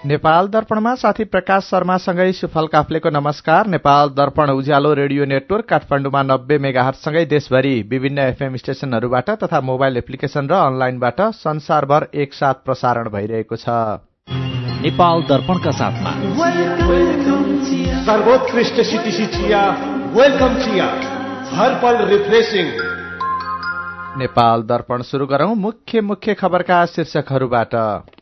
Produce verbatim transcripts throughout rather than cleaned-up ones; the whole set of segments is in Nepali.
नेपाल दर्पणमा साथी प्रकाश शर्मासँगै सुफल काफ्लेको नमस्कार। नेपाल दर्पण उज्यालो रेडियो नेटवर्क काठमाडौँमा नब्बे मेगाहर्जसँगै देशभरि विभिन्न एफएम स्टेशनहरूबाट तथा मोबाइल एप्लिकेशन र अनलाइनबाट संसारभर एकसाथ प्रसारण भइरहेको छ। नेपाल दर्पणका साथमा सर्वोत्कृष्ट सिटिसी चिया, वेलकम चिया, हर पल रिफ्रेशिङ। नेपाल दर्पण सुरु गरौं मुख्य मुख्य खबरका शीर्षकहरूबाट।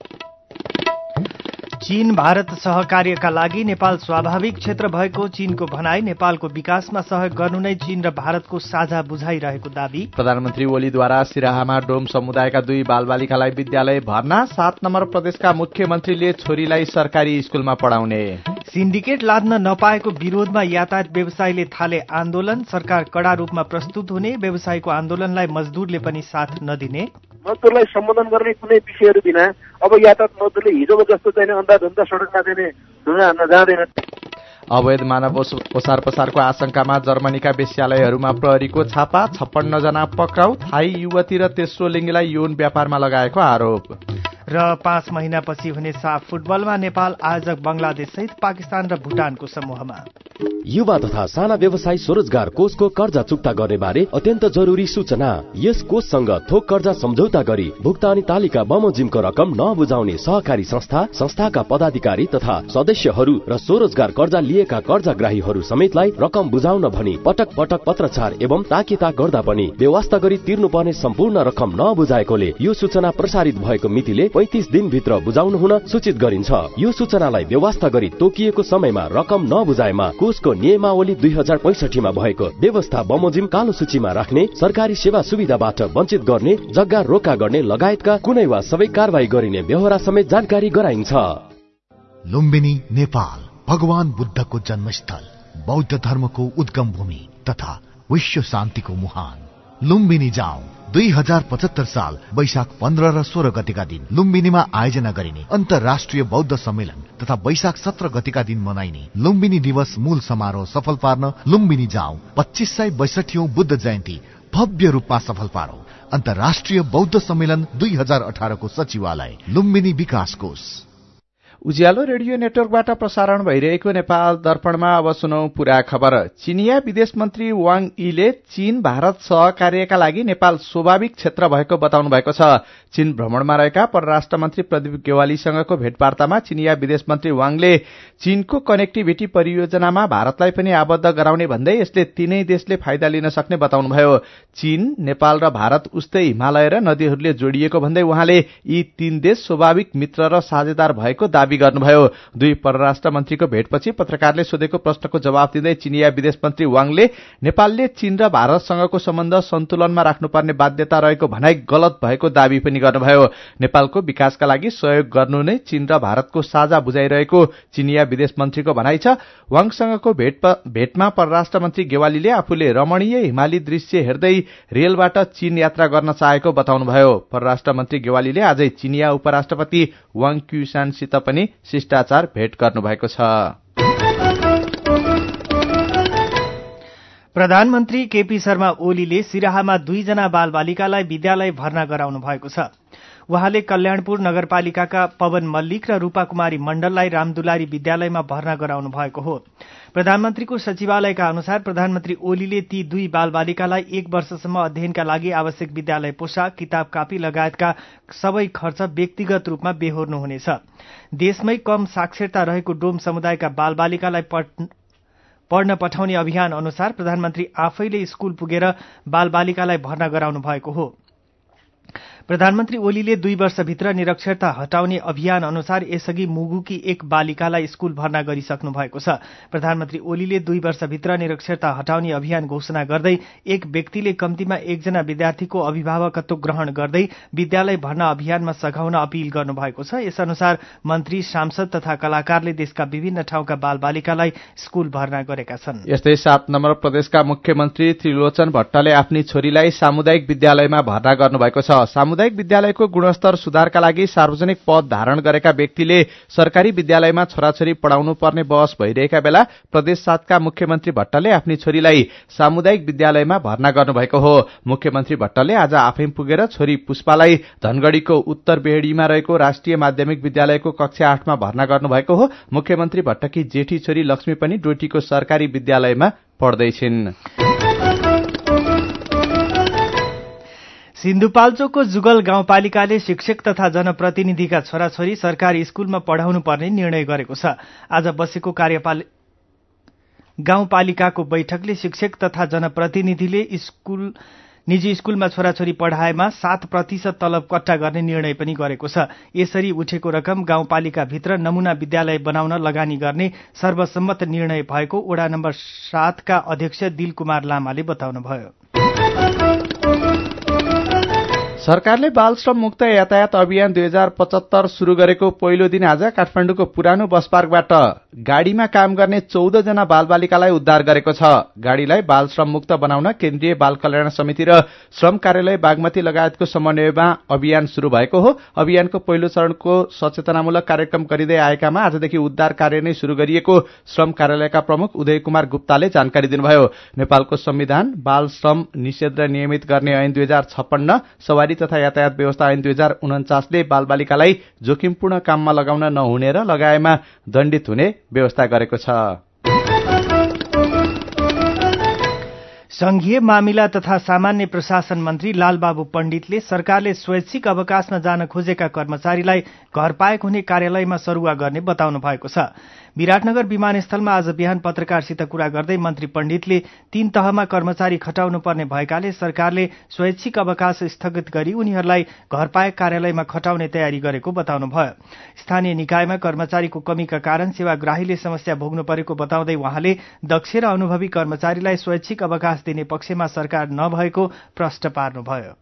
चीन भारत सहकार्यका लागि नेपाल स्वाभाविक क्षेत्र भएको चीनको भनाई। नेपालको विकासमा सहयोग गर्नु नै चीन र भारतको साझा बुझाइरहेको दावी। प्रधानमन्त्री ओलीद्वारा सिराहामा डोम समुदायका दुई बालबालिकालाई विद्यालय भर्ना। सात नम्बर प्रदेशका मुख्यमन्त्रीले छोरीलाई सरकारी स्कूलमा पढाउने। सिन्डिकेट लाद्न नपाएको विरोधमा यातायात व्यवसायीले थाले आन्दोलन। सरकार कडा रूपमा प्रस्तुत हुने। व्यवसायीको आन्दोलनलाई मजदूरले पनि साथ नदिने। मजदुरलाई सम्बोधन गर्ने कुनै विषयहरू बिना अब यातायात मजदुरले हिजोको जस्तो चाहिँ अन्धाधुन्दा सडकमा चाहिँ ढुङ्गा हान्न जाँदैन। अवैध मानव ओसार पसारको आशंकामा जर्मनीका वेश्यालयहरूमा प्रहरीको छापा। छप्पन्न जना पक्राउ। थाई युवती र तेस्रो लिङ्गीलाई यौन व्यापारमा लगाएको आरोप। र पाँच महिनापछि हुने साफ फुटबलमा नेपाल आयोजक बंगलादेश सहित पाकिस्तान र भुटानको समूहमा। युवा तथा साना व्यवसाय स्वरोजगार कोषको कर्जा चुक्ता गर्ने बारे अत्यन्त जरुरी सूचना। यस कोषसँग थोक कर्जा सम्झौता गरी भुक्तानी तालिका बमोजिमको रकम नबुझाउने सहकारी संस्था, संस्थाका पदाधिकारी तथा सदस्यहरू र स्वरोजगार कर्जा लिएका कर्जाग्राहीहरू समेतलाई रकम बुझाउन भनी पटक पटक पत्रचार एवं ताकिता गर्दा पनि व्यवस्था गरी तिर्नुपर्ने सम्पूर्ण रकम नबुझाएकोले यो सूचना प्रसारित भएको मितिले पैंतीस दिनभित्र बुझाउनु हुन सूचित गरिन्छ। यो सूचनालाई व्यवस्था गरी तोकिएको समयमा रकम नबुझाएमा कोषको नियमावली दुई हजार पैंसठीमा भएको व्यवस्था बमोजिम कालो सूचीमा राख्ने, सरकारी सेवा सुविधाबाट वञ्चित गर्ने, जग्गा रोका गर्ने लगायतका कुनै वा सबै कारवाही गरिने व्यवहार समेत जानकारी गराइन्छ। लुम्बिनी नेपाल भगवान बुद्धको जन्मस्थल, बौद्ध धर्मको उद्गम भूमि तथा विश्व शान्तिको मुहान। लुम्बिनी जाउँ। दुई हजार पचहत्तर साल वैशाख पन्ध्र र सोह्र गतिका दिन लुम्बिनीमा आयोजना गरिने अन्तर्राष्ट्रिय बौद्ध सम्मेलन तथा वैशाख सत्र गतिका दिन मनाइने लुम्बिनी दिवस मूल समारोह सफल पार्न लुम्बिनी जाउँ। पच्चीस सय बैसठीऔं बुद्ध जयन्ती भव्य रूपमा सफल पारौं। अन्तर्राष्ट्रिय बौद्ध सम्मेलन दुई हजार अठारको सचिवालय, लुम्बिनी विकास कोष। उज्यालो रेडियो नेटवर्कबाट प्रसारण भइरहेको नेपाल दर्पणमा अब सुनौ पूरा खबर। चीनिया विदेश मन्त्री वाङ यीले चीन भारत सहकार्यका लागि नेपाल स्वाभाविक क्षेत्र भएको बताउनु भएको छ। चीन भ्रमणमा रहेका परराष्ट्र मन्त्री प्रदीप गेवालीसँगको भेटवार्तामा चीनिया विदेश मन्त्री वाङले चीनको कनेक्टिभिटी परियोजनामा भारतलाई पनि आबद्ध गराउने भन्दै यसले तीनै देशले फाइदा लिन सक्ने बताउनुभयो। चीन, नेपाल र भारत उस्तै हिमालय र नदीहरूले जोडिएको भन्दै उहाँले यी तीन देश स्वाभाविक मित्र र साझेदार भएको दावी गर्नुभयो। दुई परराष्ट्र मन्त्रीको भेटपछि पत्रकारले सोधेको प्रश्नको जवाब दिँदै चीनिया विदेश मन्त्री वाङले नेपालले चीन र भारतसँगको सम्बन्ध सन्तुलनमा राख्नुपर्ने बाध्यता रहेको भनाई गलत भएको दावी पनि गर्नुभयो। नेपालको विकासका लागि सहयोग गर्नु नै चीन र भारतको साझा बुझाइरहेको चीनिया विदेश मन्त्रीको भनाई छ। वाङसँगको भेट भेटमा परराष्ट्र मन्त्री गेवालीले आफूले रमणीय हिमाली दृश्य हेर्दै रेलबाट चीन यात्रा गर्न चाहेको बताउनुभयो। परराष्ट्र मन्त्री गेवालीले आजै चीनिया उपराष्ट्रपति वाङ क्युसानसित पनि शिष्टाचार भेट गर्नुभएको छ। प्रधानमन्त्री केपी शर्मा ओलीले सिराहामा दुईजना बालबालिकालाई विद्यालय भर्ना गराउनु भएको छ। उहाँले कल्याणपुर नगरपालिकाका पवन मल्लिक र रूपा कुमारी मण्डललाई रामदुलारी विद्यालयमा भर्ना गराउनु भएको हो। प्रधानमन्त्रीको सचिवालयका अनुसार प्रधानमन्त्री ओलीले ती दुई बालबालिकालाई एक वर्षसम्म अध्ययनका लागि आवश्यक विद्यालय पोशाक, किताब कापी लगायतका सबै खर्च व्यक्तिगत रूपमा बेहोर्नुहुनेछ। देशमै कम साक्षरता रहेको डोम समुदायका बालबालिकालाई पढ्न पठाउने अभियान अनुसार प्रधानमन्त्री आफैले स्कूल पुगेर बालबालिकालाई भर्ना गराउनु भएको हो। प्रधानमन्त्री ओलीले दुई वर्षभित्र निरक्षरता हटाउने अभियान अनुसार यसअघि मुगुकी एक बालिकालाई स्कूल भर्ना गरिसक्नु भएको छ। प्रधानमन्त्री ओलीले दुई वर्षभित्र निरक्षरता हटाउने अभियान घोषणा गर्दै एक व्यक्तिले कम्तीमा एकजना विद्यार्थीको अभिभावकत्व ग्रहण गर्दै विद्यालय भर्ना अभियानमा सघाउन अपील गर्नुभएको छ। यस अनुसार मन्त्री, सांसद तथा कलाकारले देशका विभिन्न ठाउँका बालबालिकालाई स्कूल भर्ना गरेका छन्। यस्तै सात नम्बर प्रदेशका मुख्यमन्त्री त्रिलोचन भट्टले आफ्नी छोरीलाई सामुदायिक विद्यालयमा भर्ना गर्नुभएको छ। सामुदायिक विद्यालयको गुणस्तर सुधारका लागि सार्वजनिक पद धारण गरेका व्यक्तिले सरकारी विद्यालयमा छोराछोरी पढाउनु पर्ने बहस भइरहेका बेला प्रदेश सातका मुख्यमन्त्री भट्टले आफ्नी छोरीलाई सामुदायिक विद्यालयमा भर्ना गर्नुभएको हो। मुख्यमन्त्री भट्टले आज आफै पुगेर छोरी पुष्पालाई धनगढ़ीको उत्तर बेहेडीमा रहेको राष्ट्रिय माध्यमिक विद्यालयको कक्षा आठमा भर्ना गर्नुभएको हो। मुख्यमन्त्री भट्टकी जेठी छोरी लक्ष्मी पनि डोटीको सरकारी विद्यालयमा पढ्दैछिन्। सिन्धुपाल्चोकको जुगल गाउँपालिकाले शिक्षक तथा जनप्रतिनिधिका छोराछोरी सरकारी स्कूलमा पढ़ाउनु पर्ने निर्णय गरेको छ। आज बसेको कार्यपालिका गाउँपालिकाको बैठकले शिक्षक तथा जनप्रतिनिधिले स्कूल निजी स्कूलमा छोराछोरी पढ़ाएमा सात प्रतिशत तलब कट्टा गर्ने निर्णय पनि गरेको छ। यसरी उठेको रकम गाउँपालिकाभित्र नमूना विद्यालय बनाउन लगानी गर्ने सर्वसम्मत निर्णय भएको वडा नम्बर सातका अध्यक्ष दिल कुमार लामाले बताउनुभयो। सरकारले बाल श्रम मुक्त यातायात अभियान दुई हजार पचहत्तर शुरू गरेको पहिलो दिन आज काठमाडौँको पुरानो बस पार्कबाट गाड़ीमा काम गर्ने चौध जना बालबालिकालाई उद्धार गरेको छ। गाड़ीलाई बाल श्रम मुक्त बनाउन केन्द्रीय बाल कल्याण समिति र श्रम कार्यालय बागमती लगायतको समन्वयमा अभियान शुरू भएको हो। अभियानको पहिलो चरणको सचेतनामूलक कार्यक्रम गरिँदै आएकामा आजदेखि उद्धार कार्य नै शुरू गरिएको श्रम कार्यालयका प्रमुख उदय कुमार गुप्ताले जानकारी दिनुभयो। नेपालको संविधान, बाल श्रम निषेध र नियमित गर्ने ऐन दुई हजार छप्पन्न, सवारी तथा यातायात व्यवस्था ऐन दुई हजार उन्चासले बालबालिकालाई जोखिमपूर्ण काममा लगाउन नहुने र लगाएमा दण्डित हुने व्यवस्था गरेको छ। संघीय मामिला तथा सामान्य प्रशासन मन्त्री लालबाबु पण्डितले सरकारले स्वैच्छिक अवकाशमा जान खोजेका कर्मचारीलाई घर पाएक हुने कार्यालयमा सरुवा गर्ने बताउनु भएको छ। विराटनगर विमानस्थलमा आज बिहान पत्रकारसित कुरा गर्दै मन्त्री पण्डितले तीन तहमा कर्मचारी खटाउनु पर्ने भएकाले सरकारले स्वैच्छिक अवकाश स्थगित गरी उनीहरूलाई घर पाएक कार्यालयमा खटाउने तयारी गरेको बताउनुभयो। स्थानीय निकायमा कर्मचारीको कमीका कारण सेवाग्राहीले समस्या भोग्नु परेको बताउँदै उहाँले दक्ष र अनुभवी कर्मचारीलाई स्वैच्छिक अवकाश दिने पक्षमा सरकार नभएको प्रश्न पार्नुभयो।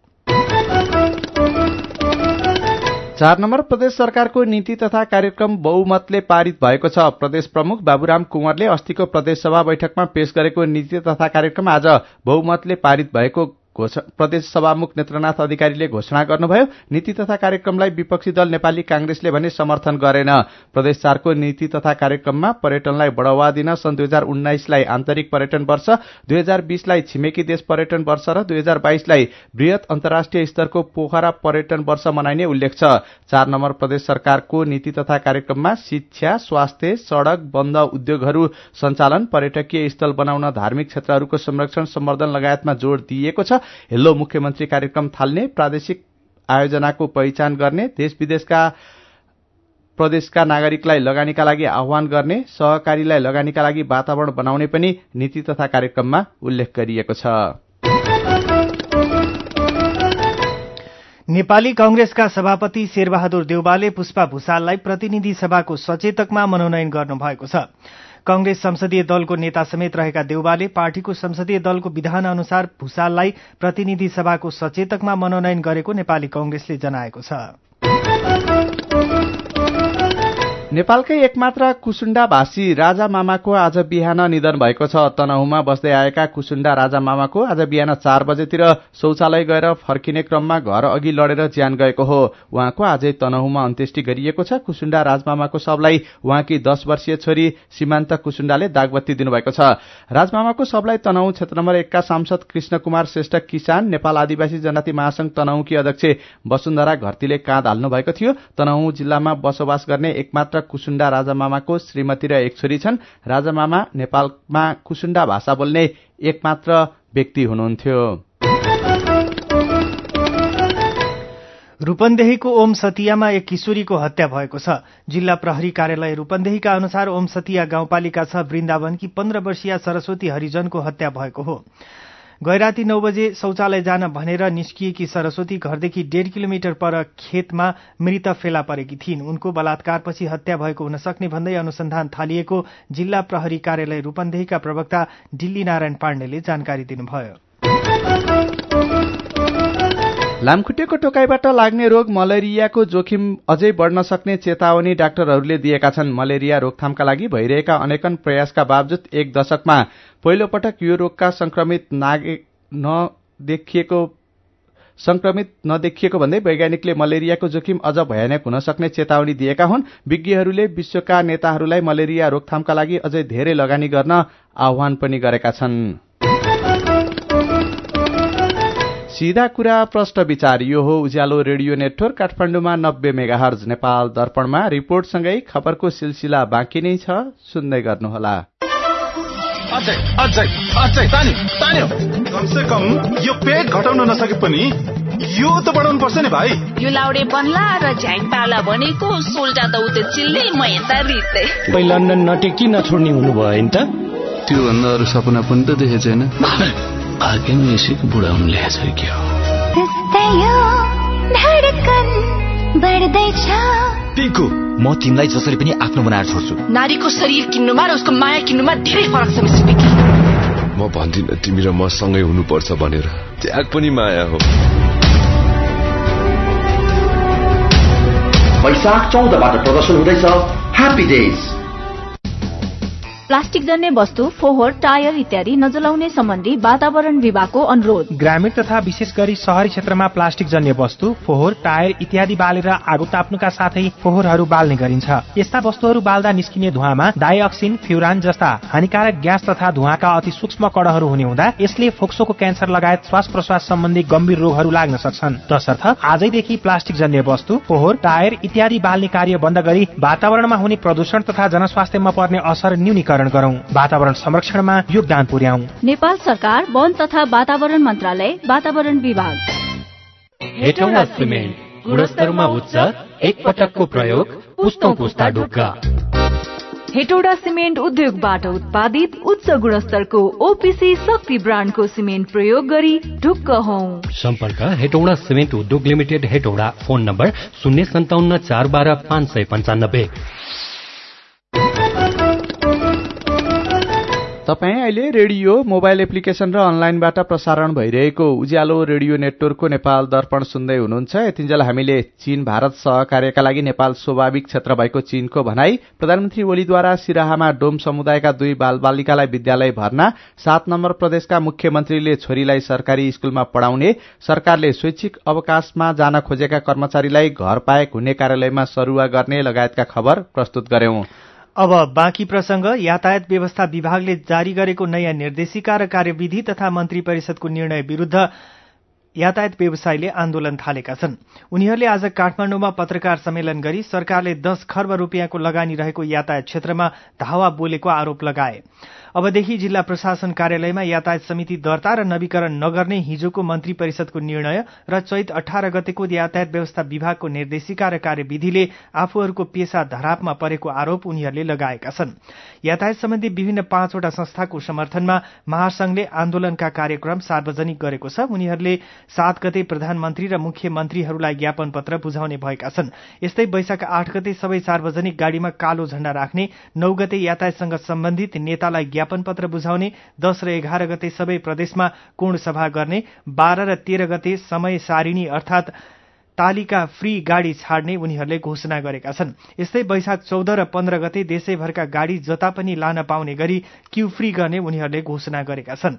चार नम्बर प्रदेश सरकारको नीति तथा कार्यक्रम बहुमतले पारित भएको छ। प्रदेश प्रमुख बाबुराम कुँवरले अस्तिको प्रदेश सभा बैठकमा पेश गरेको नीति तथा कार्यक्रम आज बहुमतले पारित भएको प्रदेश सभामुख नेत्रनाथ अधिकारीले घोषणा गर्नुभयो। नीति तथा कार्यक्रमलाई विपक्षी दल नेपाली कांग्रेसले भने समर्थन गरेन। प्रदेश चारको नीति तथा कार्यक्रममा पर्यटनलाई बढ़ावा दिन सन् दुई हजार उन्नाइसलाई आन्तरिक पर्यटन वर्ष, दुई हजार बीसलाई छिमेकी देश पर्यटन वर्ष र दुई हजार बाइसलाई वृहत अन्तर्राष्ट्रिय स्तरको पोखरा पर्यटन वर्ष मनाइने उल्लेख छ। चार नम्बर प्रदेश सरकारको नीति तथा कार्यक्रममा शिक्षा, स्वास्थ्य, सड़क, बन्द उद्योगहरू सञ्चालन, पर्यटकीय स्थल बनाउन, धार्मिक क्षेत्रहरूको संरक्षण सम्वर्धन लगायतमा जोड़ दिइएको छ। हेलो मुख्यमन्त्री कार्यक्रम थाल्ने, प्रादेशिक आयोजनाको पहिचान गर्ने, देश विदेशका प्रदेशका नागरिकलाई लगानीका लागि आह्वान गर्ने, सहकारीलाई लगानीका लागि वातावरण बनाउने पनि नीति तथा कार्यक्रममा उल्लेख गरिएको छ। नेपाली कांग्रेसका सभापति शेरबहादुर देउवाले पुष्पा भुसाललाई प्रतिनिधि सभाको सचेतकमा मनोनयन गर्नुभएको छ। कांग्रेस संसदीय दलको नेता समेत रहेका देउवाले पार्टीको संसदीय दलको विधान अनुसार भुसाललाई प्रतिनिधि सभाको सचेतकमा मनोनयन गरेको नेपाली कांग्रेसले जनाएको छ। नेपालकै एकमात्र कुसुण्डा भाषी राजा मामाको आज बिहान निधन भएको छ। तनहुमा बस्दै आएका कुसुण्डा राजा मामाको आज बिहान चार बजेतिर शौचालय गएर फर्किने क्रममा घर अघि लडेर ज्यान गएको हो। उहाँको आजै तनहुमा अन्त्येष्टि गरिएको छ। कुसुण्डा राजमामाको शवलाई उहाँकी दश वर्षीय छोरी सीमान्त कुसुण्डाले दागबत्ती दिनुभएको छ। राजमामाको शवलाई तनहु क्षेत्र नम्बर एकका सांसद कृष्ण कुमार श्रेष्ठ किसान, नेपाल आदिवासी जनजाति महासंघ तनहुकी अध्यक्ष वसुन्धरा घरतीले काँध हाल्नु भएको थियो। तनहु जिल्लामा बसोबास गर्ने एकमात्र कुसुण्डा राजामामाको श्रीमती र एक छोरी छन्। राजामामा नेपालमा कुसुण्डा भाषा बोल्ने एकमात्र व्यक्ति हुनुहुन्थ्यो। रूपन्देहीको ओम सतियामा एक किशोरीको हत्या भएको छ। जिल्ला प्रहरी कार्यालय रूपन्देहीका अनुसार ओम सतिया गाउँपालिका छ वृन्दावनकी पन्ध्र वर्षीय सरस्वती हरिजनको हत्या भएको हो। गैराती नौ बजे शौचालय जान भनेर निस्किएकी सरस्वती घरदेखि डेढ़ किलोमिटर पर खेतमा मृत फेला परेकी थिइन्। उनको बलात्कारपछि हत्या भएको हुन सक्ने भन्दै अनुसन्धान थालिएको जिल्ला प्रहरी कार्यालय रूपन्देहीका प्रवक्ता डिल्ली नारायण पाण्डेले जानकारी दिनुभयो। लामखुट्टेको टोकाइबाट लाग्ने रोग मलेरियाको जोखिम अझै बढ्न सक्ने चेतावनी डाक्टरहरूले दिएका छन्। मलेरिया रोकथामका लागि भइरहेका अनेकन प्रयासका बावजुद एक दशकमा पहिलो पटक यो रोगका संक्रमित नागे नदेखिएको संक्रमित नदेखिएको भन्दै वैज्ञानिकले मलेरियाको जोखिम अझ भयानक हुन सक्ने चेतावनी दिएका हुन्। विज्ञहरूले विश्वका नेताहरूलाई मलेरिया रोकथामका लागि अझै धेरै लगानी गर्न आह्वान पनि गरेका छन्। सीधा कुरा प्रश्न विचार, यो हो उज्यालो रेडियो नेटवर्क काठमाडौँमा नब्बे मेगाहर्ज, नेपाल दर्पणमा रिपोर्टसँगै खबरको सिलसिला बाँकी नै छ, सुन्दै गर्नुहोला। अझै अझै अझै तान्यो तान्यो, कमसे कम यो पेट घटाउन नसके पनि यो त बढाउनु पर्छ नि भाइ। यो लाउडे बन्ला र झ्याङ पाला भनेको सोल्टा त उते चिल्ले म यता रित्ते। पै लन्डन नटे किन छोड्ने हुनुभयो नि त? त्यो भन्दा अरू सपना पनि त देखे छैन। भाग्य मेसीको बुढा हुनु ल्याएछ के हो? टिकु, म तिमीलाई जसरी पनि आफ्नो बनाएर छोड्छु। नारीको शरीर किन्नुमा र उसको माया किन्नुमा धेरै फरक छ मिस विकी। म भन्दिनँ तिमी र म सँगै हुनुपर्छ भनेर, त्याग पनि माया हो। वैशाख चौधबाट प्रदर्शन हुँदैछ ह्याप्पी डेज। प्लास्टिक जन्य वस्तु, फोहोर, टायर इत्यादि नजलाउने सम्बन्धी वातावरण विभागको अनुरोध। ग्रामीण तथा विशेष गरी शहरी क्षेत्रमा प्लास्टिक जन्य वस्तु, फोहोर, टायर इत्यादि बालेर आगो ताप्नुका साथै फोहोरहरू बाल्ने गरिन्छ। यस्ता वस्तुहरू बाल्दा निस्किने धुवामा डाइअक्सिन, फ्युरान जस्ता हानिकारक ग्यास तथा धुवाका अति सूक्ष्म कणहरू हुने हुँदा यसले फोक्सोको क्यान्सर लगायत श्वास प्रश्वास सम्बन्धी गम्भीर रोगहरू लाग्न सक्छन्। तसर्थ आजैदेखि प्लास्टिक जन्य वस्तु, फोहोर, टायर इत्यादि बाल्ने कार्य बन्द गरी वातावरणमा हुने प्रदूषण तथा जनस्वास्थ्यमा पर्ने असर न्यूनीकरण गरौं, वातावरण संरक्षणमा योगदान पुर्याउँ। नेपाल सरकार, वन तथा वातावरण मन्त्रालय, वातावरण विभाग। हेटौँडा सिमेन्ट गुणस्तरमा उच्च, एक पटकको प्रयोग, पुस्तौं पुस्ता ढुक्का। हेटौडा सिमेन्ट उद्योगबाट उत्पादित उच्च गुणस्तरको ओपीसी शक्ति ब्रान्डको सिमेन्ट प्रयोग गरी ढुक्क हौं। सम्पर्क हेटौडा सिमेन्ट उद्योग लिमिटेड, हेटौडा। फोन नम्बर शून्य सन्ताउन्न चार बाह्र पाँच सय पञ्चानब्बे। तपाईँ अहिले रेडियो, मोबाइल एप्लिकेशन र अनलाइनबाट प्रसारण भइरहेको उज्यालो रेडियो नेटवर्कको नेपाल दर्पण सुन्दै हुनुहुन्छ। यतिन्जेल हामीले चीन भारत सहकार्यका लागि नेपाल स्वाभाविक क्षेत्र भएको चीनको भनाई, प्रधानमन्त्री ओलीद्वारा सिराहामा डोम समुदायका दुई बालबालिकालाई विद्यालय भर्ना, सात नम्बर प्रदेशका मुख्यमन्त्रीले छोरीलाई सरकारी स्कूलमा पढ़ाउने, सरकारले स्वैच्छिक अवकाशमा जान खोजेका कर्मचारीलाई घर पाएक हुने कार्यालयमा सरुवा गर्ने लगायतका खबर प्रस्तुत गर्यौं। अब बाँकी प्रसंग। यातायात व्यवस्था विभागले जारी गरेको नयाँ निर्देशिका र कार्यविधि तथा मन्त्री परिषदको निर्णय विरूद्ध यातायात व्यवसायीले आन्दोलन थालेका छन्। उनीहरूले आज काठमाडौँमा पत्रकार सम्मेलन गरी सरकारले दस खर्ब रुपियाँको लगानी रहेको यातायात क्षेत्रमा धावा बोलेको आरोप लगाए। अबदेखि जिल्ला प्रशासन कार्यालयमा यातायात समिति दर्ता र नवीकरण नगर्ने हिजोको मन्त्री परिषदको निर्णय र चैत अठार गतेको यातायात व्यवस्था विभागको निर्देशिका र कार्यविधिले आफूहरूको पेशा धरापमा परेको आरोप उनीहरूले लगाएका छन्। यातायात सम्बन्धी विभिन्न पाँचवटा संस्थाको समर्थनमा महासंघले आन्दोलनका कार्यक्रम सार्वजनिक गरेको छ। उनीहरूले सात गते प्रधानमन्त्री र मुख्यमन्त्रीहरूलाई ज्ञापन पत्र बुझाउने भएका छन्। यस्तै वैशाख आठ गते सबै सार्वजनिक गाड़ीमा कालो झण्डा राख्ने, नौ गते यातायातसँग सम्बन्धित नेतालाई ज्ञापन पत्र बुझाउने, दस र एघार गते सबै प्रदेशमा कोण सभा गर्ने, बाह्र र तेह्र गते समय सारिणी अर्थात तालिका फ्री गाड़ी छाड्ने उनीहरूले घोषणा गरेका छन्। यस्तै वैशाख चौध र पन्ध्र गते देशैभरका गाड़ी जता पनि लान पाउने गरी क्यू फ्री गर्ने उनीहरूले घोषणा गरेका छन्।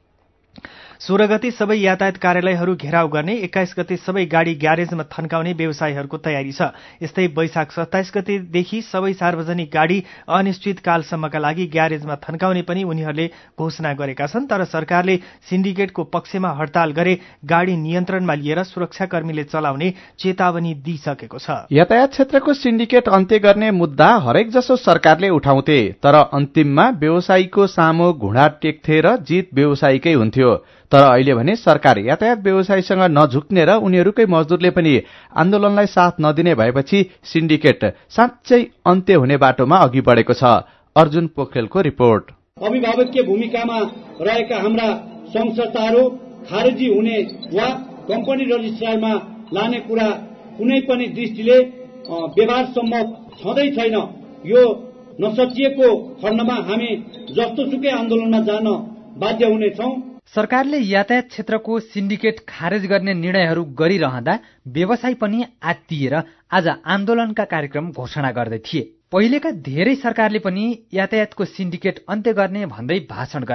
सोह्र गते सबै यातायात कार्यालयहरू घेराउ गर्ने, एक्काइस गते सबै गाड़ी ग्यारेजमा थन्काउने व्यवसायीहरूको तयारी छ। यस्तै वैशाख सत्ताइस गतेदेखि सबै सार्वजनिक गाड़ी अनिश्चितकालसम्मका लागि ग्यारेजमा थन्काउने पनि उनीहरूले घोषणा गरेका छन्। तर सरकारले सिन्डिकेटको पक्षमा हड़ताल गरे गाड़ी नियन्त्रणमा लिएर सुरक्षाकर्मीले चलाउने चेतावनी दिइसकेको छ। यातायात क्षेत्रको सिन्डिकेट अन्त्य गर्ने मुद्दा हरेक जसो सरकारले उठाउँथे, तर अन्तिममा व्यवसायीको सामु घुँडा टेक्थे र जित व्यवसायीकै हुन्थ्यो। तर अहिले भने सरकार यातायात व्यवसायीसँग नझुक्ने र उनीहरूकै मजदूरले पनि आन्दोलनलाई साथ नदिने भएपछि सिन्डिकेट साँच्चै अन्त्य हुने बाटोमा अघि बढेको छ। अर्जुन पोखरेलको रिपोर्ट। अभिभावकीय भूमिकामा रहेका हाम्रा संस्थाहरू खारेजी हुने वा कम्पनी रजिस्ट्रारमा लाने कुरा कुनै पनि दृष्टिले व्यवहार सम्भव छँदै छैन। यो नसकिएको खण्डमा हामी जस्तोसुकै आन्दोलनमा जान बाध्य हुनेछौं। सरकारले यातायात क्षेत्रको सिन्डिकेट खारेज गर्ने निर्णयहरू गरिरहँदा व्यवसायी पनि आत्तिएर आज आन्दोलनका कार्यक्रम घोषणा गर्दै थिए। पहिलेका धेरै सरकारले पनि यातायातको सिन्डिकेट अन्त्य गर्ने भन्दै भाषण गरे,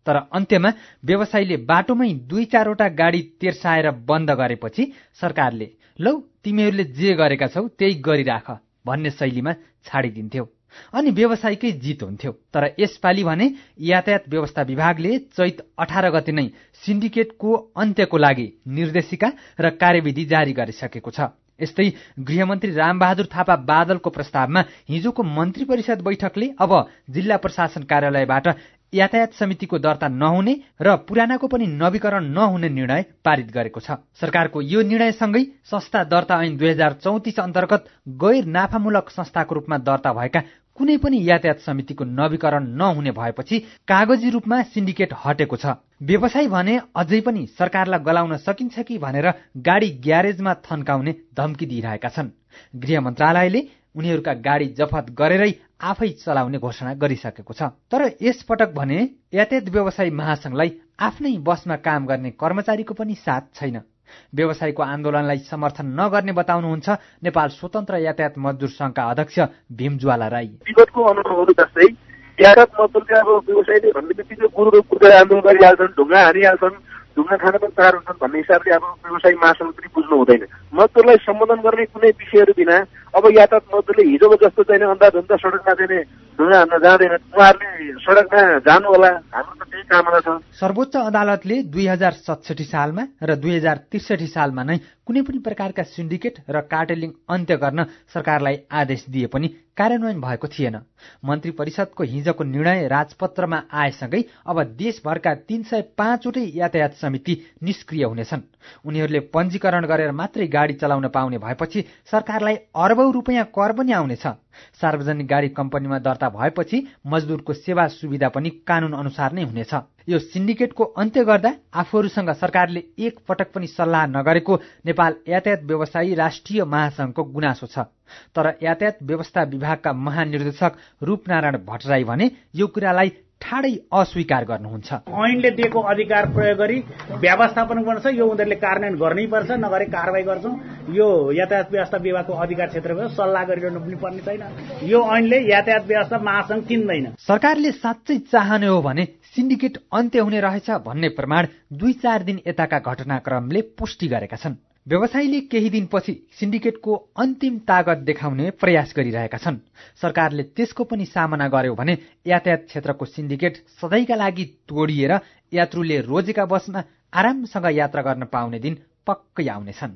तर अन्त्यमा व्यवसायीले बाटोमै दुई चारवटा गाडी तेर्साएर बन्द गरेपछि सरकारले लौ तिमीहरूले जे गरेका छौ त्यही गरिराख भन्ने शैलीमा छाडिदिन्थ्यो अनि व्यवसायीकै जित हुन्थ्यो। तर यसपालि भने यातायात व्यवस्था विभागले चैत अठार गते नै सिन्डिकेटको अन्त्यको लागि निर्देशिका र कार्यविधि जारी गरिसकेको छ। यस्तै गृहमन्त्री रामबहादुर थापा बादलको प्रस्तावमा हिजोको मन्त्री परिषद बैठकले अब जिल्ला प्रशासन कार्यालयबाट यातायात समितिको दर्ता नहुने र पुरानाको पनि नवीकरण नहुने निर्णय पारित गरेको छ। सरकारको यो निर्णयसँगै संस्था दर्ता ऐन दुई हजार चौतिस अन्तर्गत गैर नाफामूलक संस्थाको रूपमा दर्ता भएका कुनै पनि यातायात समितिको नवीकरण नहुने भएपछि कागजी रूपमा सिन्डिकेट हटेको छ। व्यवसायी भने अझै पनि सरकारलाई गलाउन सकिन्छ कि भनेर गाडी ग्यारेजमा थन्काउने धम्की दिइरहेका छन्। गृह मन्त्रालयले उनीहरूका गाडी जफत गरेरै आफै चलाउने घोषणा गरिसकेको छ। तर यसपटक भने यातायात व्यवसायी महासंघलाई आफ्नै बसमा काम गर्ने कर्मचारीको पनि साथ छैन। व्यवसायीको आन्दोलनलाई समर्थन नगर्ने बताउनुहुन्छ नेपाल स्वतन्त्र यातायात मजदुर संघका अध्यक्ष भीमज्वाला राई। विगतको अनुभवहरू जस्तै यातायात मजदुरका अब व्यवसायीले भन्ने बित्तिकै गुरु कुर्दै आन्दोलन गरिहाल्छन्, ढुङ्गा हानिहाल्छन्, ढुङ्गा खान पनि तयार हुन्छन् भन्ने हिसाबले अब व्यवसायी महासंघ पनि बुझ्नु हुँदैन। मजदुरलाई सम्बोधन गर्ने कुनै विषयहरू बिना अब यातायात मजदुरले हिजोको जस्तो चाहिने अन्धाधुन्दा सडकमा चाहिँ ढुङ्गा हान्न जाँदैन, उहाँहरूले सडकमा जानु होला, हाम्रो त त्यही कामना छ। सर्वोच्च अदालतले दुई हजार सतसठी सालमा र दुई हजार त्रिसठी सालमा नै कुनै पनि प्रकारका सिन्डिकेट र कार्टेलिङ अन्त्य गर्न सरकारलाई आदेश दिए पनि कार्यान्वयन भएको थिएन। मन्त्री परिषदको हिजोको निर्णय राजपत्रमा आएसँगै अब देशभरका तीन सय पाँचवटै यातायात समिति निष्क्रिय हुनेछन्। उनीहरूले पञ्जीकरण गरेर मात्रै गाडी चलाउन पाउने भएपछि सरकारलाई अरबौं रुपियाँ कर पनि आउनेछ। सार्वजनिक गाडी कम्पनीमा दर्ता भएपछि मजदुरको सेवा सुविधा पनि कानून अनुसार नै हुनेछ। यो सिन्डिकेटको अन्त्य गर्दा आफूहरूसँग सरकारले एक पटक पनि सल्लाह नगरेको नेपाल यातायात व्यवसायी राष्ट्रिय महासंघको गुनासो छ। तर यातायात व्यवस्था विभागका महानिर्देशक रूपनारायण भट्टराई भने यो कुरालाई ठाडै अस्वीकार गर्नुहुन्छ। ऐनले दिएको अधिकार प्रयोग गरी व्यवस्थापन गर्छ, यो उनीहरूले कार्यान्वयन गर्नै पर्छ, नगरे कारवाही गर्छौं। यो यातायात व्यवस्था विभागको अधिकार क्षेत्रको सल्लाह गरिरहनु पनि पर्ने छैन। यो ऐनले यातायात व्यवस्था महासंघ किन्दैन। सरकारले साँच्चै चाहने हो भने सिन्डिकेट अन्त्य हुने रहेछ भन्ने प्रमाण दुई चार दिन यताका घटनाक्रमले पुष्टि गरेका छन्। व्यवसायीले केही दिनपछि सिन्डिकेटको अन्तिम तागत देखाउने प्रयास गरिरहेका छन्। सरकारले त्यसको पनि सामना गर्यो भने यातायात क्षेत्रको सिन्डिकेट सधैँका लागि तोडिएर यात्रुले रोजेका बसमा आरामसँग यात्रा गर्न पाउने दिन पक्कै आउनेछन्।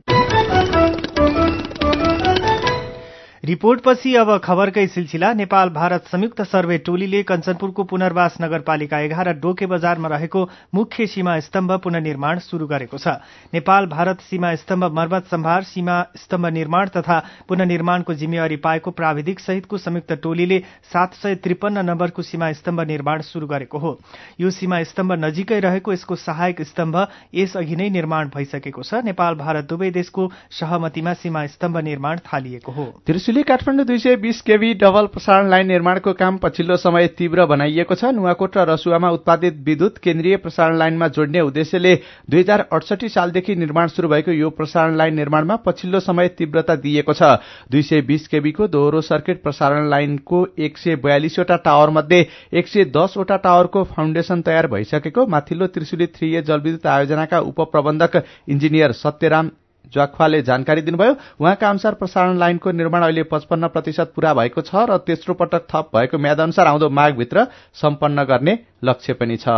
रिपोर्टपछि अब खबरकै सिलसिला। नेपाल भारत संयुक्त सर्वे टोलीले कञ्चनपुरको पुनर्वास नगरपालिका एघार डोके बजारमा रहेको मुख्य सीमा स्तम्भ पुनर्निर्माण शुरू गरेको छ। नेपाल भारत सीमा स्तम्भ मर्मत सम्भार, सीमा स्तम्भ निर्माण तथा पुनर्निर्माणको जिम्मेवारी पाएको प्राविधिक सहितको संयुक्त टोलीले सात सय त्रिपन्न नम्बरको सीमा स्तम्भ निर्माण शुरू गरेको हो। यो सीमा स्तम्भ नजिकै रहेको यसको सहायक स्तम्भ यसअघि नै निर्माण भइसकेको छ। नेपाल भारत दुवै देशको सहमतिमा सीमा स्तम्भ निर्माण थालिएको हो। त्रिशुली काठमाडौँ दुई सय बीस केभी डबल प्रसारण लाइन निर्माणको काम पछिल्लो समय तीव्र बनाइएको छ। नुवाकोट र रसुवामा उत्पादित विद्युत केन्द्रीय प्रसारण लाइनमा जोड्ने उद्देश्यले दुई हजार अडसठी सालदेखि निर्माण शुरू भएको यो प्रसारण लाइन निर्माणमा पछिल्लो समय तीव्रता दिइएको छ। दुई सय बीस केभीको दोहोरो सर्किट प्रसारण लाइनको एक सय बयालिसवटा टावर मध्ये एक सय दसवटा टावरको फाउन्डेशन तयार भइसकेको माथिल्लो त्रिशुली थ्री ए जलविद्युत आयोजनाका उपप्रबन्धक इन्जिनियर सत्यराम ज्वाख्वाले जानकारी दिनुभयो। उहाँका अनुसार प्रसारण लाइनको निर्माण अहिले पचपन्न प्रतिशत पूरा भएको छ र तेस्रो पटक थप भएको म्याद अनुसार आउँदो माघभित्र सम्पन्न गर्ने लक्ष्य पनि छ।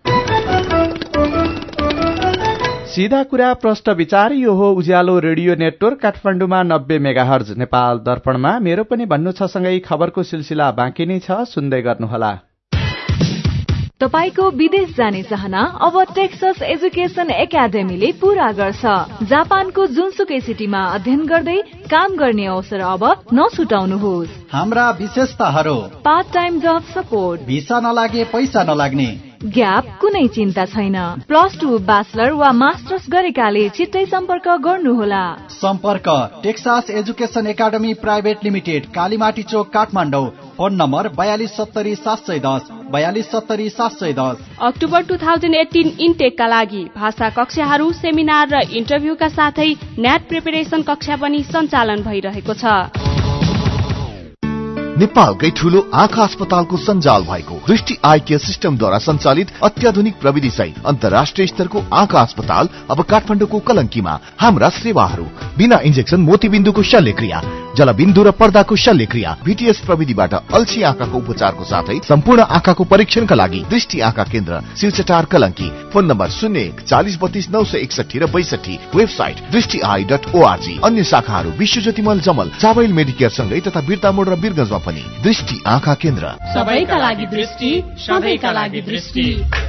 सीधा कुरा प्रश्न विचार, यो हो उज्यालो रेडियो नेटवर्क काठमाडौँमा नब्बे मेगाहर्ज। नेपाल दर्पणमा मेरो पनि भन्नु छ सँगै खबरको सिलसिला बाँकी नै छ, सुन्दै गर्नुहोला। तपाईको विदेश जाने चाहना अब टेक्सस एजुकेशन एकाडेमीले पूरा गर्छ। जापानको जुनसुकै सिटीमा अध्ययन गर्दै काम गर्ने अवसर अब नछुटाउनुहोस्। हाम्रा विशेषताहरू: part time job support, visa नलागे पैसा नलाग्ने, ग्याप कुनै चिन्ता छैन। प्लस टू ब्याचलर वा मास्टर्स गरेकाले छिट्टै सम्पर्क गर्नुहोला। सम्पर्क Texas education academy private limited, Kalimati चोक, काठमाडौँ। फोन नम्बर बयालिस सत्तरी सात सय दस बयालिस सत्तरी सात सय दस। अक्टोबर दुई हजार अठार इन्टेकका लागि भाषा कक्षाहरू, सेमिनार र इन्टरभ्यूका साथै नेट प्रिपरेसन कक्षा पनि सञ्चालन भइरहेको छ। नेपालकै ठूलो आँखा अस्पतालको सञ्जाल भएको दृष्टि आई केयर सिस्टमद्वारा सञ्चालित अत्याधुनिक प्रविधि सहित अन्तर्राष्ट्रिय स्तरको आँखा अस्पताल अब काठमाडौँको कलंकीमा। हाम्रा सेवाहरू बिना इन्जेक्सन मोतीबिन्दुको शल्यक्रिया, जलबिन्दु र पर्दाको शल्यक्रिया, भीटीएस प्रविधिबाट अल्छी आँखाको उपचारको साथै सम्पूर्ण आँखाको परीक्षणका लागि दृष्टि आँखा केन्द्र शिवचटार कलंकी। फोन नम्बर शून्य एक चालिस बत्तीस नौ सय एकसठी र बैसठी। वेबसाइट दृष्टि आई डट ओआरजी। अन्य शाखाहरू विश्वज्योति मल जमल, चावल मेडिकेयर सँगै तथा बिर्ता मोड र बिरगंजमा पनि दृष्टि आँखा केन्द्र। सबैका लागि दृष्टि, सधैँका लागि दृष्टि।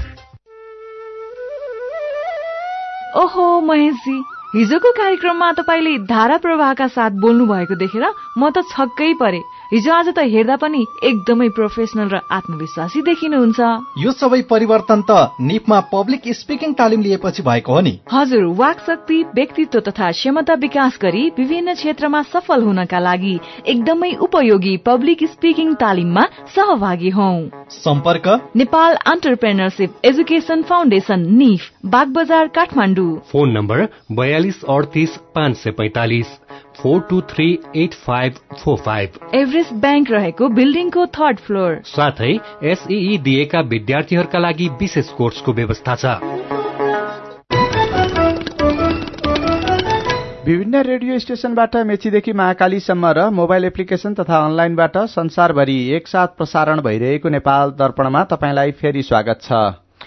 ओहो महेशजी, हिजोको कार्यक्रममा तपाईले धारा प्रवाहका साथ बोल्नु भएको देखेर म त छक्कै परे। हिजो आज त हेर्दा पनि एकदमै प्रोफेसनल र आत्मविश्वासी देखिनुहुन्छ। यो सबै परिवर्तन त निपमा पब्लिक स्पिकिङ तालिम लिएपछि भएको हो नि। हजुर, वाक शक्ति, व्यक्तित्व तथा क्षमता विकास गरी विभिन्न क्षेत्रमा सफल हुनका लागि एकदमै उपयोगी पब्लिक स्पिकिङ तालिममा सहभागी हौ। सम्पर्क नेपाल एन्टरप्रेन्योरशिप एजुकेसन फाउन्डेशन निफ, बागबजार काठमाडौँ। फोन नम्बर बयालिस अडतिस पाँच सय पैंतालिस four two three eight five four five. Everest bank रहेको बिल्डिङको थर्ड फ्लोर। साथै एसईई दिएका विद्यार्थीहरूका लागि विशेष कोर्सको व्यवस्था छ। विभिन्न रेडियो स्टेशनबाट मेचीदेखि महाकालीसम्म र मोबाइल एप्लिकेशन तथा अनलाइनबाट संसारभरि एकसाथ प्रसारण भइरहेको नेपाल दर्पणमा तपाईंलाई फेरि स्वागत छ।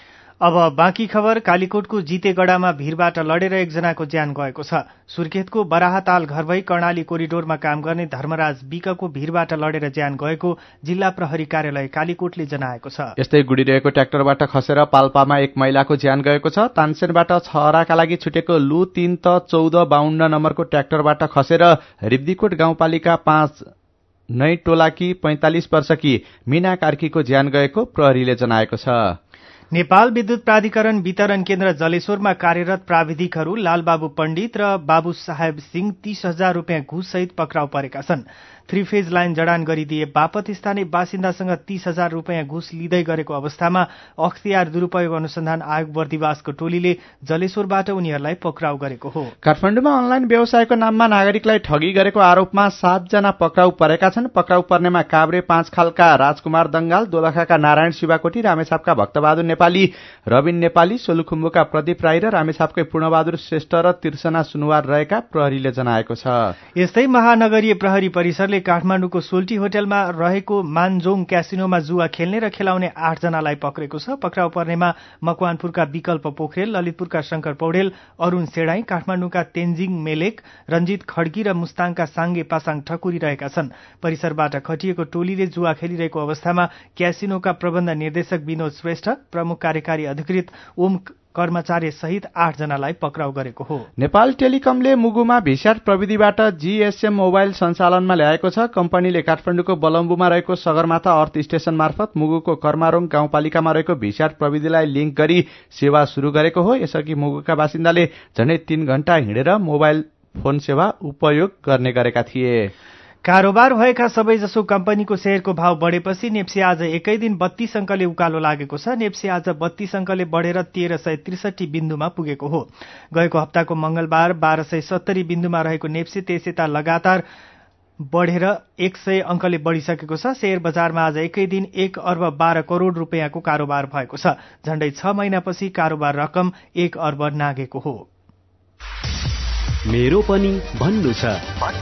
अब बाँकी खबर। कालीकोटको जितेगडामा भीरबाट लडेर एकजनाको ज्यान गएको छ। सुर्खेतको बराहताल घर भई कर्णाली कोरिडोरमा काम गर्ने धर्मराज विकको भीरबाट लडेर ज्यान गएको जिल्ला प्रहरी कार्यालय कालीकोटले जनाएको छ। यस्तै गुडिरहेको ट्र्याक्टरबाट खसेर पाल्पामा एक महिलाको ज्यान गएको छ। तानसेनबाट छहराका लागि छुटेको लु तीन त चौध बाहन्न नम्बरको ट्र्याक्टरबाट खसेर रिब्दीकोट गाउँपालिका पाँच नै टोलाकी पैंतालिस वर्षकी मीना कार्कीको ज्यान गएको प्रहरीले जनाएको छ। नेपाल विद्युत प्राधिकरण वितरण केन्द्र जलेश्वरमा कार्यरत प्राविधिकहरू लालबाबु पण्डित र बाबु साहेब सिंह तीस हजार रूपियाँ घुस सहित पक्राउ परेका छन्। थ्री फेज लाइन जडान गरिदिए बापत स्थानीय बासिन्दासँग तीस हजार रूपियाँ घुस लिँदै गरेको अवस्थामा अख्तियार दुरूपयोग अनुसन्धान आयोग बर्दिवासको टोलीले जलेश्वरबाट उनीहरूलाई पक्राउ गरेको हो। काठमाडौँमा अनलाइन व्यवसायको नाममा नागरिकलाई ठगी गरेको आरोपमा सातजना पक्राउ परेका छन्। पक्राउ पर्नेमा काभ्रे पाँच खालका राजकुमार दंगाल, दोलखाका नारायण शिवाकोटी, रामेछापका भक्तबहादुर नेपाली, रविन नेपाली, सोलुखुम्बुका प्रदीप राई र रामेछापकै पूर्णबहादुर श्रेष्ठ र तिर्सना सुनुवार रहेका प्रहरीले जनाएको छ। यस्तै महानगरीय प्रहरी परिसरले काठमाडौँको सोल्टी होटलमा रहेको मानजोङ क्यासिनोमा जुवा खेल्ने र खेलाउने आठ जनालाई पक्रेको छ। पक्राउ पर्नेमा मकवानपुरका विकल्प पोखरेल, ललितपुरका शंकर पौडेल, अरूण सेडाई, काठमाडौँका तेन्जिङ मेलेक, रञ्जित खड्गी र मुस्ताङका साङ्गे पासाङ ठकुरी रहेका छन्। परिसरबाट खटिएको टोलीले जुवा खेलिरहेको अवस्थामा क्यासिनोका प्रबन्ध निर्देशक विनोद श्रेष्ठ, प्रमुख कार्यकारी अधिकृत ओम कर्मचारी सहित आठ जनालाई पक्राउ गरेको हो। नेपाल टेलिकमले मुगुमा भिस्याट प्रविधिबाट जीएसएम मोबाइल सञ्चालनमा ल्याएको छ। कम्पनीले काठमाडौँको बलम्बुमा रहेको सगरमाथा अर्थ स्टेशन मार्फत मुगुको कर्मारोङ गाउँपालिकामा रहेको भिस्याट प्रविधिलाई लिंक गरी सेवा शुरू गरेको हो। यसअघि मुगुका बासिन्दाले झण्डै तीन घण्टा हिँडेर मोबाइल फोन सेवा उपयोग गर्ने गरेका थिए। कारोबार भएका सबैजसो कम्पनीको शेयरको भाव बढेपछि नेप्सी आज एकै दिन बत्तीस अङ्कले उकालो लागेको छ। नेप्सी आज बत्तीस अङ्कले बढेर तेह्र सय त्रिसठी बिन्दुमा पुगेको हो। गएको हप्ताको मंगलबार बाह्र सय सत्तरी बिन्दुमा रहेको नेप्सी त्यस यता लगातार बढेर एक सय अङ्कले बढ़िसकेको छ। शेयर बजारमा आज एकै दिन एक अर्ब बाह्र करोड़ रूपियाँको कारोबार भएको छ। झण्डै छ महिनापछि कारोबार रकम एक अर्ब नागेको हो। मेरो पनि भन्नु छ।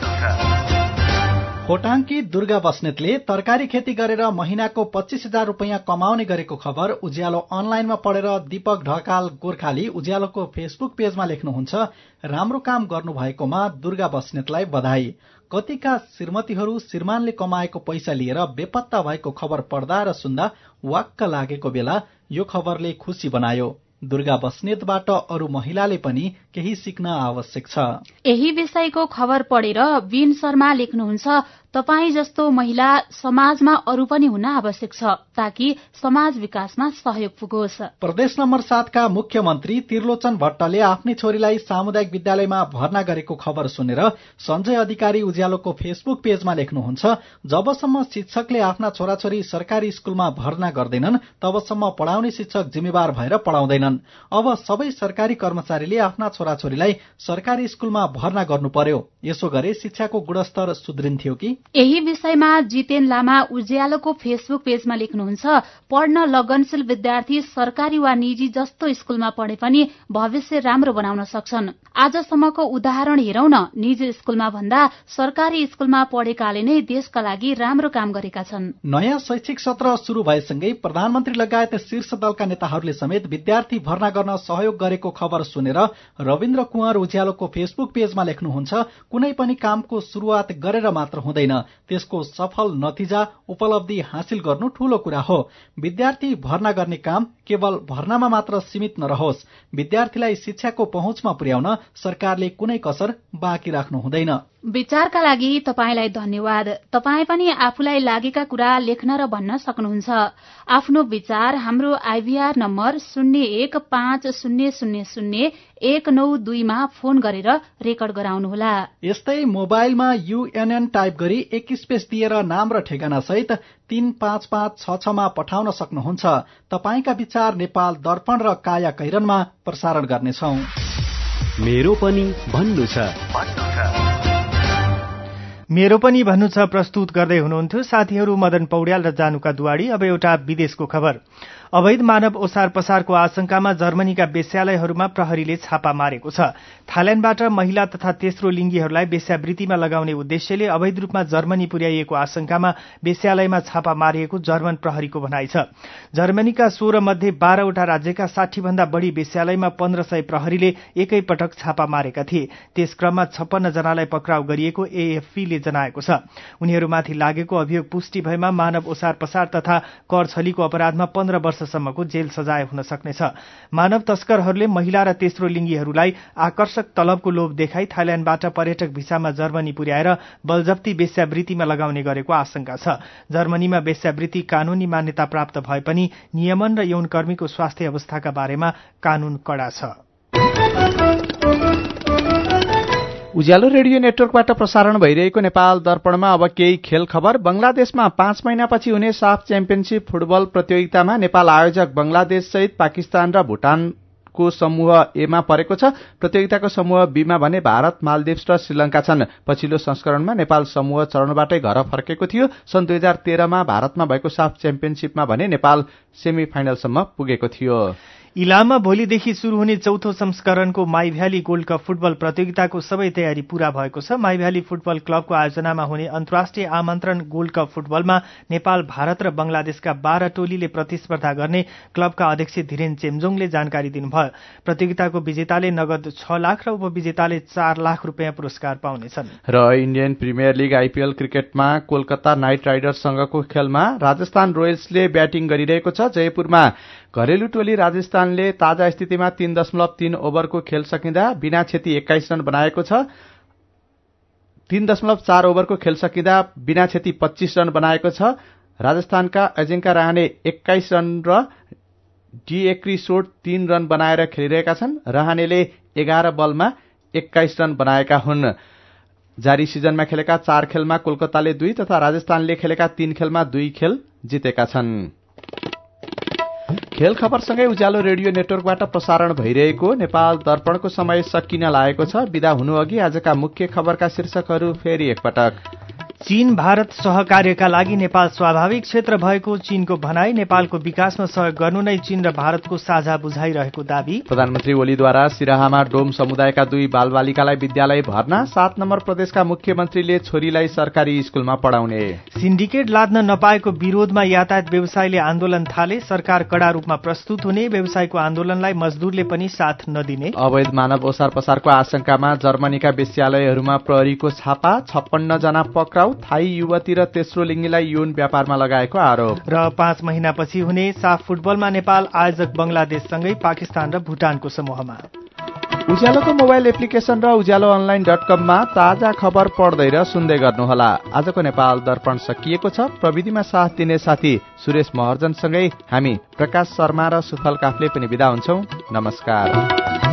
खोटाङकी दुर्गा बस्नेतले तरकारी खेती गरेर महिनाको पच्चीस हजार रूपियाँ कमाउने गरेको खबर उज्यालो अनलाइनमा पढेर दीपक ढकाल गोर्खाली उज्यालोको फेसबुक पेजमा लेख्नुहुन्छ, राम्रो काम गर्नुभएकोमा दुर्गा बस्नेतलाई बधाई। कतिका श्रीमतीहरू श्रीमानले कमाएको पैसा लिएर बेपत्ता भएको खबर पढ्दा र सुन्दा वाक्क लागेको बेला यो खबरले खुशी बनायो। दुर्गा बस्नेतबाट अरू महिलाले पनि केही सिक्न आवश्यक छ। यही विषयको खबर पढेर बीन शर्मा लेख्नुहुन्छ, तपाई जस्तो महिला समाजमा अरू पनि हुन आवश्यक छ ताकि समाज विकासमा सहयोग पुगोस्। प्रदेश नम्बर सातका मुख्यमन्त्री त्रिलोचन भट्टले आफ्नी छोरीलाई सामुदायिक विद्यालयमा भर्ना गरेको खबर सुनेर सञ्जय अधिकारी उज्यालोको फेसबुक पेजमा लेख्नुहुन्छ, जबसम्म शिक्षकले आफ्ना छोराछोरी सरकारी स्कूलमा भर्ना गर्दैनन् तबसम्म पढाउने शिक्षक जिम्मेवार भएर पढाउँदैनन्। अब सबै सरकारी कर्मचारीले आफ्ना छोराछोरीलाई सरकारी स्कूलमा भर्ना गर्नु पर्यो। यसो गरे शिक्षाको गुणस्तर सुध्रिन्थ्यो कि? यही विषयमा जितेन लामा उज्यालोको फेसबुक पेजमा लेख्नुहुन्छ, पढ्न लगनशील विद्यार्थी सरकारी वा निजी जस्तो स्कूलमा पढे पनि भविष्य राम्रो बनाउन सक्छन्। आजसम्मको उदाहरण हेरौं न, निजी स्कूलमा भन्दा सरकारी स्कूलमा पढेकाले नै देशका लागि राम्रो काम गरेका छन्। नयाँ शैक्षिक सत्र शुरू भएसँगै प्रधानमन्त्री लगायत शीर्ष दलका नेताहरूले समेत विद्यार्थी भर्ना गर्न सहयोग गरेको खबर सुनेर रविन्द्र कुँवर उज्यालोको फेसबुक पेजमा लेख्नुहुन्छ, कुनै पनि कामको शुरूआत गरेर मात्र हुँदैन, त्यसको सफल नतिजा उपलब्धि हासिल गर्नु ठूलो कुरा हो। विद्यार्थी भर्ना गर्ने काम केवल भर्नामा मात्र सीमित नरहोस्। विद्यार्थीलाई शिक्षाको पहुँचमा पुर्याउन सरकारले कुनै कसर बाँकी राख्नु हुँदैन। विचारका लागि तपाईलाई धन्यवाद। तपाई पनि आफूलाई लागेका कुरा लेख्न र भन्न सक्नुहुन्छ। आफ्नो विचार हाम्रो आइभीआर नम्बर शून्य एक पाँच शून्य शून्य शून्य एक नौ दुईमा फोन गरेर रेकर्ड गराउनुहोला। यस्तै मोबाइलमा यूएनएन टाइप गरी एक स्पेस दिएर नाम र ठेगाना सहित तीन पाँच पाँच छ छमा पठाउन सक्नुहुन्छ। तपाईका विचार नेपाल दर्पण र काया कैरनमा प्रसारण गर्नेछौ। मेरो पनि भन्नु छ मेरो पनि भन्नु छ प्रस्तुत गर्दै हुनुहुन्थ्यो साथीहरू मदन पौड्याल र जानुका दुवाडी। अब एउटा विदेशको खबर। अवैध मानव ओसार पसारको आशंकामा जर्मनीका वेश्यालयहरूमा प्रहरीले छापा मारेको छ। थाइल्याण्डबाट महिला तथा तेस्रो लिङ्गीहरूलाई वेश्यावृत्तिमा लगाउने उद्देश्यले अवैध रूपमा जर्मनी पुर्याइएको आशंकामा वेश्यालयमा छापा मारिएको जर्मन प्रहरीको भनाइ छ। जर्मनीका सोह्र मध्ये बाह्रवटा राज्यका साठी भन्दा बढ़ी वेश्यालयमा पन्ध्र सय प्रहरीले एकै पटक छापा मारेका थिए। त्यस क्रममा छप्पन्न जनालाई पक्राउ गरिएको एएफपीले जनाएको छ। उनीहरूमाथि लागेको अभियोग पुष्टि भएमा मानव ओसार पसार तथा कर छलीको अपराधमा पन्ध्र वर्षसम्मको जेल सजाय हुन सक्नेछ। मानव तस्करहरूले महिला र तेस्रो लिङ्गीहरूलाई आकर्षक तलबको लोभ देखाई थाइल्याण्डबाट पर्यटक भिसामा जर्मनी पुर्याएर बलजफ्ती वेश्यावृत्तिमा लगाउने गरेको आशंका छ। जर्मनीमा वेश्यावृत्ति कानूनी मान्यता प्राप्त भए पनि नियमन र यौनकर्मीको स्वास्थ्य अवस्थाका बारेमा कानून कडा छ। उज्यालो रेडियो नेटवर्कबाट प्रसारण भइरहेको नेपाल दर्पणमा अब केही खेल खबर। बंगलादेशमा पाँच महिनापछि हुने साफ च्याम्पियनशीप फुटबल प्रतियोगितामा नेपाल आयोजक बंगलादेश सहित पाकिस्तान र भूटानको समूह एमा परेको छ। प्रतियोगिताको समूह बीमा भने भारत, मालदिप्स र श्रीलंका छन्। पछिल्लो संस्करणमा नेपाल समूह चरणबाटै घर फर्केको थियो। सन् दुई हजार तेह्रमा भारतमा भएको साफ च्याम्पियनशीपमा भने नेपाल सेमी फाइनलसम्म पुगेको थियो। इलाममा भोलिदेखि शुरू हुने चौथो संस्करणको Mai valley gold cup football प्रतियोगिताको सबै तयारी पूरा भएको छ। माई भ्याली फुटबल क्लबको आयोजनामा हुने अन्तर्राष्ट्रिय आमन्त्रण गोल्ड कप फुटबलमा नेपाल, भारत र बंगलादेशका बाह्र टोलीले प्रतिस्पर्धा गर्ने क्लबका अध्यक्ष धीरेन चेम्जोङले जानकारी दिनुभयो। प्रतियोगिताको विजेताले नगद छ लाख र उपविजेताले चार लाख रुपियाँ पुरस्कार पाउनेछन्। र इण्डियन प्रिमियर लीग आईपीएल क्रिकेटमा कोलकाता नाइट राइडर्ससँगको खेलमा राजस्थान रोयल्सले ब्याटिङ गरिरहेको छ। जयपुरमा घरेलु टोली राजस्थानले ताजा स्थितिमा तीन दशमलव तीन ओभरको खेल सकिँदा बिना क्षति एक्काइस रन बनाएको छ। तीन दशमलव चार ओभरको खेल सकिँदा बिना क्षति पच्चीस रन बनाएको छ। राजस्थानका अजिंक्य रहाणे एक्काइस रन र डिएक्री सोड तीन रन बनाएर खेलिरहेका छन्। रहाणेले एघार बलमा एक्काइस रन बनाएका हुन्। जारी सिजनमा खेलेका चार खेलमा कोलकाताले दुई तथा राजस्थानले खेलेका तीन खेलमा दुई खेल जितेका छन्। खेल खबरसँगै उज्यालो रेडियो नेटवर्कबाट प्रसारण भइरहेको नेपाल दर्पणको समय सकिन लागेको छ। विदा हुनु अघि आजका मुख्य खबरका शीर्षकहरू फेरि एकपटक। चीन भारत सहकार्यका लागि नेपाल स्वाभाविक क्षेत्र भएको चीनको भनाई। नेपालको विकासमा सहयोग गर्नु नै चीन र भारतको साझा बुझाइरहेको दावी। प्रधानमन्त्री ओलीद्वारा सिराहामा डोम समुदायका दुई बालबालिकालाई विद्यालय भर्ना। सात नम्बर प्रदेशका मुख्यमन्त्रीले छोरीलाई सरकारी स्कूलमा पढ़ाउने। सिन्डिकेट लाद्न नपाएको विरोधमा यातायात व्यवसायीले आन्दोलन थाले। सरकार कड़ा रूपमा प्रस्तुत हुने। व्यवसायको आन्दोलनलाई मजदूरले पनि साथ नदिने। अवैध मानव ओसार पसारको आशंकामा जर्मनीका वेश्यालयहरूमा प्रहरीको छापा। छप्पन्न जना पक्राउ। थाई युवती र तेस्रो लिङ्गीलाई यौन व्यापारमा लगाएको आरोप। र पाँच महिनापछि हुने साफ फुटबलमा नेपाल आयोजक बंगलादेशसँगै पाकिस्तान र भूटानको समूहमा। उज्यालोको मोबाइल एप्लिकेशन र उज्यालो अनलाइन डट कममा ताजा खबर पढ्दै र सुन्दै गर्नुहोला। आजको नेपाल दर्पण सकिएको छ। प्रविधिमा साथ दिने साथी सुरेश महर्जनसँगै हामी प्रकाश शर्मा र सुफल काफले पनि बिदा हुन्छौं। नमस्कार।